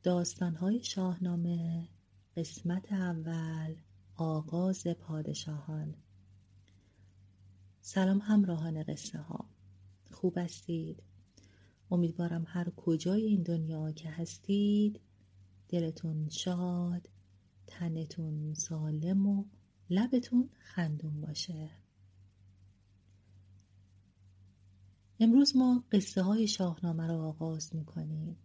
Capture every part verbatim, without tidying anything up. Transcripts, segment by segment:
داستان‌های شاهنامه قسمت اول، آغاز پادشاهان. سلام همراهان قصه ها، خوب هستید؟ امیدوارم هر کجای این دنیا که هستید دلتون شاد، تنتون سالم و لبتون خندون باشه. امروز ما قصه های شاهنامه را آغاز میکنیم.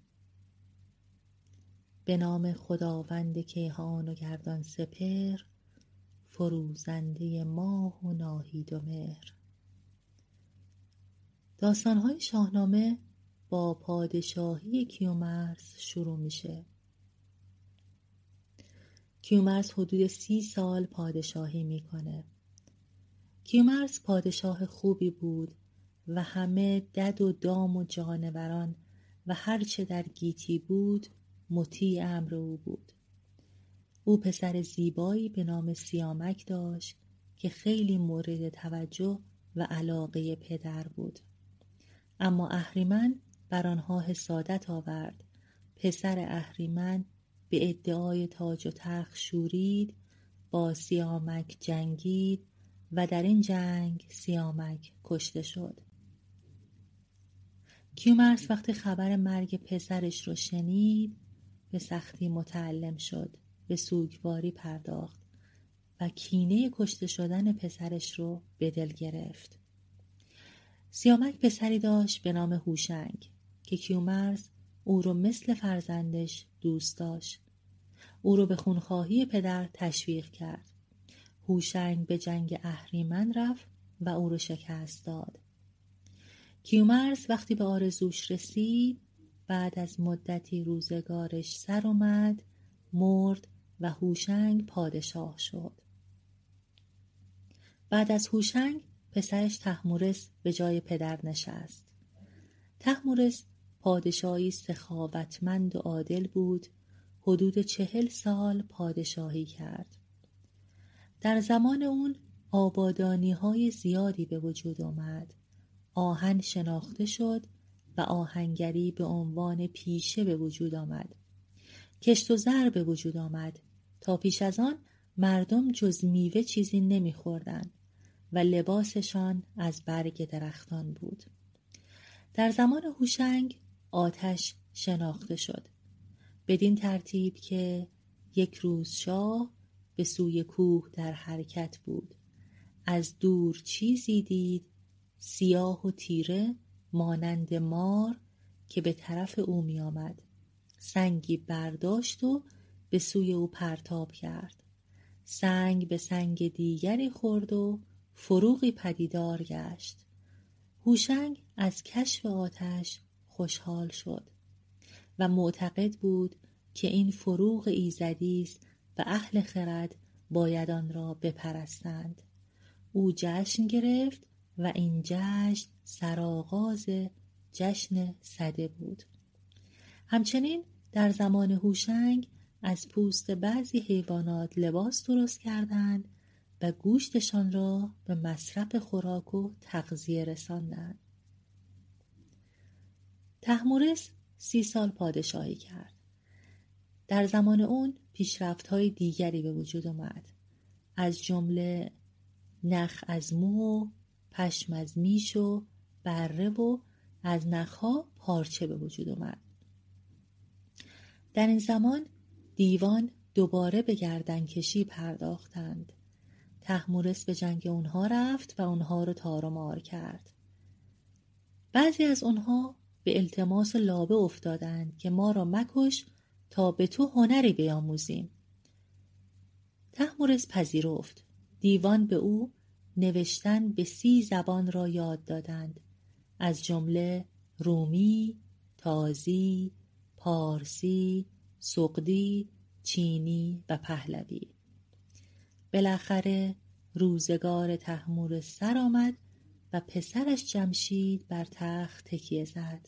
به نام خداوند کیهان و گردان سپر، فروزنده ماه و ناهید و مهر. داستان‌های شاهنامه با پادشاهی کیومرث شروع میشه. کیومرث حدود سی سال پادشاهی میکنه. کیومرث پادشاه خوبی بود و همه دد و دام و جانوران و هرچه در گیتی بود مطیع امر او بود. او پسر زیبایی به نام سیامک داشت که خیلی مورد توجه و علاقه پدر بود. اما اهریمن بر آنها حسادت آورد. پسر اهریمن به ادعای تاج و تخت شورید، با سیامک جنگید و در این جنگ سیامک کشته شد. کیومرث وقتی خبر مرگ پسرش رو شنید به سختی متألم شد، به سوگواری پرداخت و کینه کشته شدن پسرش رو به دل گرفت. سیامک پسری داشت به نام هوشنگ که کیومرث او رو مثل فرزندش دوست داشت. او رو به خونخواهی پدر تشویق کرد. هوشنگ به جنگ اهریمن رفت و او رو شکست داد. کیومرث وقتی به آرزوش رسید، بعد از مدتی روزگارش سر اومد، مرد و هوشنگ پادشاه شد. بعد از هوشنگ پسرش تحمورث به جای پدر نشست. تحمورث پادشاهی سخاوتمند و عادل بود. حدود چهل سال پادشاهی کرد. در زمان اون آبادانی های زیادی به وجود آمد. آهن شناخته شد و آهنگری به عنوان پیشه به وجود آمد. کشت و زر به وجود آمد. تا پیش از آن مردم جز میوه چیزی نمیخوردند و لباسشان از برگ درختان بود. در زمان هوشنگ آتش شناخته شد. بدین ترتیب که یک روز شاه به سوی کوه در حرکت بود. از دور چیزی دید، سیاه و تیره مانند مار که به طرف او می آمد. سنگی برداشت و به سوی او پرتاب کرد. سنگ به سنگ دیگری خورد و فروغی پدیدار گشت. هوشنگ از کشف آتش خوشحال شد و معتقد بود که این فروغ ایزدی است و اهل خرد باید آن را بپرستند. او جشن گرفت و این جشن سرآغاز جشن سده بود. همچنین در زمان هوشنگ از پوست بعضی حیوانات لباس درست کردند و گوشتشان را به مصرف خوراک و تغذیه رساندند. تحمورث سی سال پادشاهی کرد. در زمان اون پیشرفت‌های دیگری به وجود آمد. از جمله نخ از مو، پشم از میش و بره و از نخها پارچه به وجود آمد. در این زمان دیوان دوباره به گردنکشی پرداختند. تحمورث به جنگ اونها رفت و اونها رو تار و مار کرد. بعضی از اونها به التماس لابه افتادند که ما را مکش تا به تو هنری بیاموزیم. تحمورث پذیرفت. دیوان به او نوشتن به سی زبان را یاد دادند، از جمله رومی، تازی، پارسی، سغدی، چینی و پهلوی. بالاخره روزگار تحمورث سر آمد و پسرش جمشید بر تخت تکیه زد.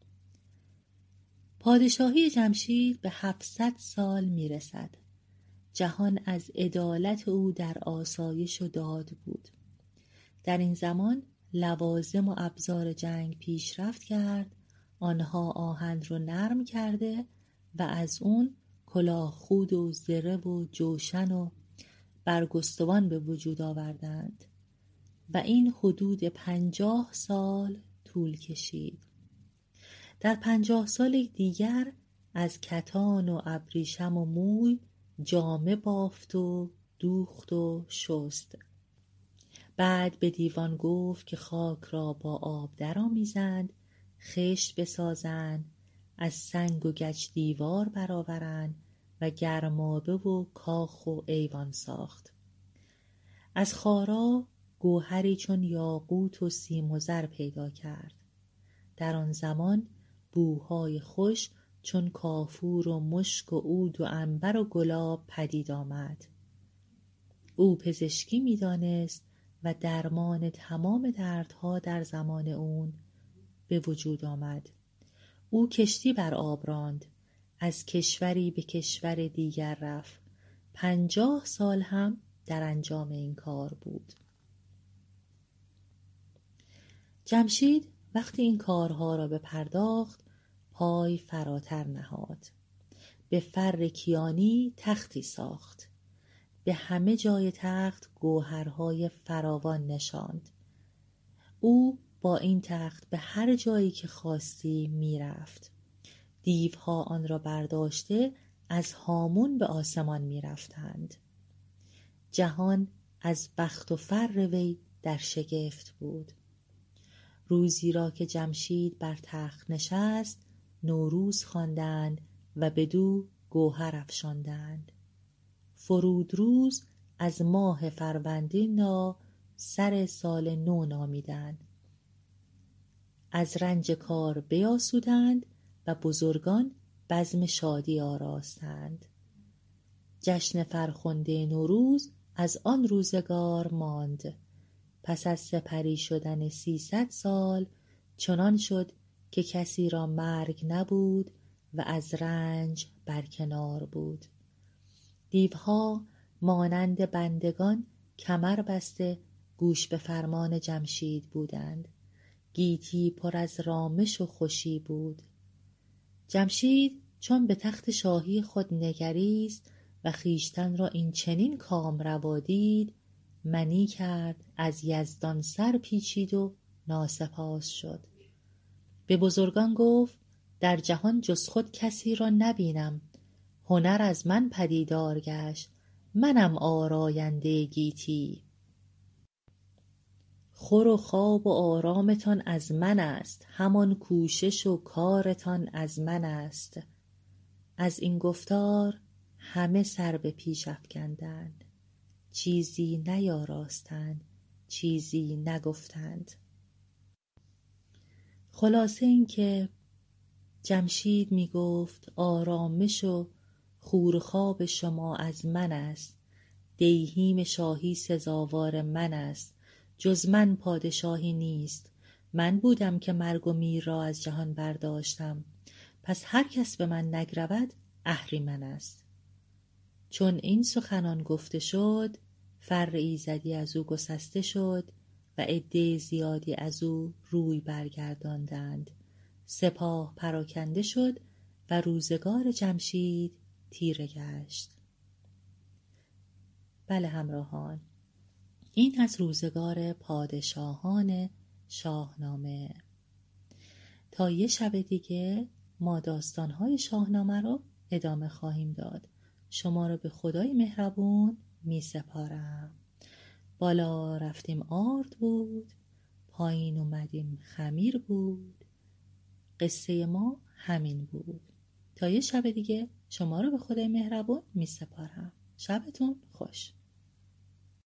پادشاهی جمشید به هفتصد سال می رسد. جهان از عدالت او در آسایش و داد بود. در این زمان لوازم و ابزار جنگ پیشرفت کرد. آنها آهن رو نرم کرده و از اون کلاه خود و زره و جوشن و برگستوان به وجود آوردند و این حدود پنجاه سال طول کشید. در پنجاه سال دیگر از کتان و ابریشم و موی جامه بافت و دوخت و شست. بعد به دیوان گفت که خاک را با آب درآمیزند، خشت بسازند، از سنگ و گچ دیوار برآورند و گرمابه و کاخ و ایوان ساخت. از خارا گوهری چون یاقوت و سیم و زر پیدا کرد. در آن زمان بوهای خوش چون کافور و مشک و عود و عنبر و گلاب پدید آمد. او پزشکی می دانست و درمان تمام دردها در زمان اون به وجود آمد. او کشتی بر آب راند، از کشوری به کشور دیگر رفت. پنجاه سال هم در انجام این کار بود. جمشید وقتی این کارها را بپرداخت پای فراتر نهاد. به فر کیانی تختی ساخت. به همه جای تخت گوهرهای فراوان نشاند. او با این تخت به هر جایی که خواستی می رفت. دیوها آن را برداشته از هامون به آسمان می رفتند. جهان از بخت و فر وی در شگفت بود. روزی را که جمشید بر تخت نشست نوروز خواندند و بدو گوهر افشاندند. فرود روز از ماه فروردین را سر سال نو نامیدند. از رنج کار بیاسودند و بزرگان بزم شادی آراستند. جشن فرخنده نوروز از آن روزگار ماند. پس از سپری شدن سیصد سال چنان شد که کسی را مرگ نبود و از رنج برکنار بود. دیوها مانند بندگان کمر بسته گوش به فرمان جمشید بودند. گیتی پر از رامش و خوشی بود. جمشید چون به تخت شاهی خود نگریست و خیشتن را این چنین کامروا دید، منی کرد، از یزدان سر پیچید و ناسپاس شد. به بزرگان گفت در جهان جز خود کسی را نبینم. هنر از من پدیدار گشت، منم آراینده گیتی. خور و خواب و آرامتان از من است، همان کوشش و کارتان از من است. از این گفتار همه سر به پیش افکندند. چیزی نیاراستند، چیزی نگفتند. خلاصه این که جمشید می گفت آرامش و خورخواب شما از من است. دیهیم شاهی سزاوار من است. جز من پادشاهی نیست. من بودم که مرگ و میر را از جهان برداشتم. پس هر کس به من نگرود اهریمن است. چون این سخنان گفته شد فر ایزدی از او گسسته شد و عده زیادی از او روی برگرداندند. سپاه پراکنده شد و روزگار جمشید تیره گشت. بله همراهان، این از روزگار پادشاهان شاهنامه. تا یه شب دیگه ما داستانهای شاهنامه رو ادامه خواهیم داد. شما رو به خدای مهربون می سپارم. بالا رفتیم آرد بود، پایین اومدیم خمیر بود. قصه ما همین بود. تا یه شب دیگه شما رو به خدای مهربون می سپارم. شبتون خوش.